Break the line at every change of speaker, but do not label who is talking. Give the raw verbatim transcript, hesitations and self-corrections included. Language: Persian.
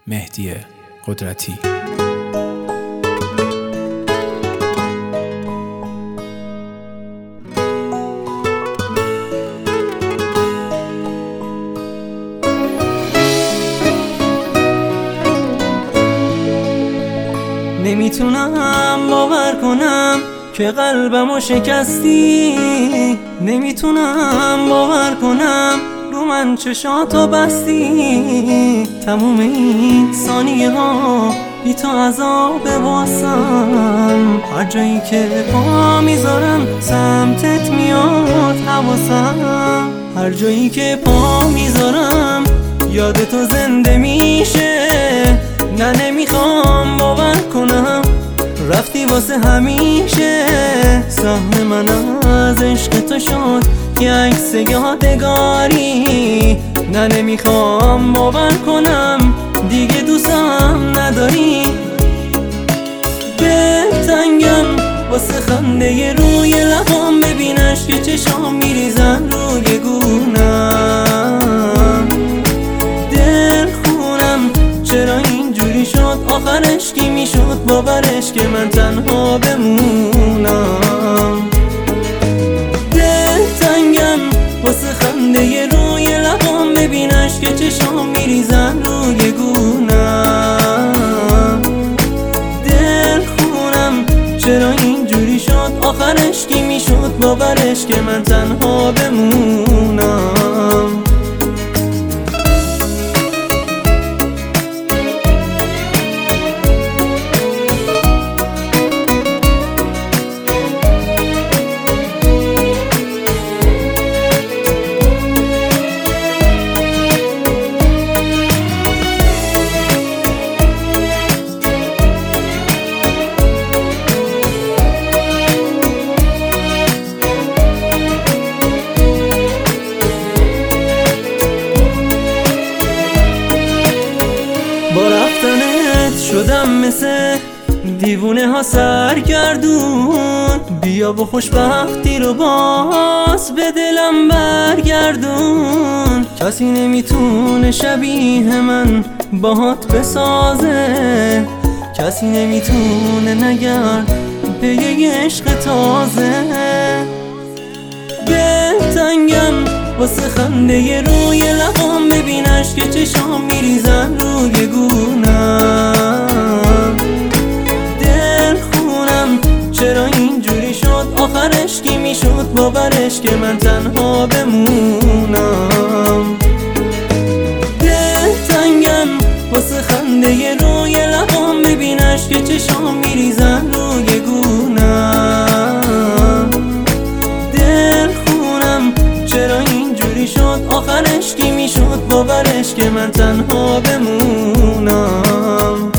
مهدی قدرتی.
نمیتونم باور کنم که قلبمو شکستی، نمیتونم باور کنم رو من چشاتو بستی. تموم این ثانیه ها بی تو عذاب واسم، هر جایی که پا میذارم سمتت میاد حواسم، هر جایی که پا میذارم یاد تو زنده میشه. نه نمیخوام باور کنم رفتی واسه همیشه، سهم من از عشق تو شد یه عکس یادگاری. نه نمیخوام باور کنم دیگه دوستم نداری. دلتنگم واسه خنده روی لبام، ببینش که چشام میریزن روی گونم. دل خونم چرا اینجوری شد، آخرش کی میشد باورش که من تنها بمونم. دلتنگم واسه خنده روی لبام، ببینش که چشام میریزن روی گونم. دل خونم چرا اینجوری شد، آخرش کی میشد باورش که من تنها بمونم. با رفتنت شدم مثل دیوونه ها سرگردون، بیا با خوشبختی رو باز به دلم برگردون. کسی نمیتونه شبیه من باهات بسازه، کسی نمیتونه نگرد به یه عشق تازه. دلتنگم واسه خنده روی لبام، ببینش که چشام میریزن روی گونم. دل خونم چرا اینجوری شد، آخرش کی میشد باورش که من تنها بمونم. دلتنگم واسه خنده روی لبام، ببینش که چشام میریزن روی گونم. دل خونم چرا اینجوری شد، آخرش کی میشد باورش که من تنها بمونم.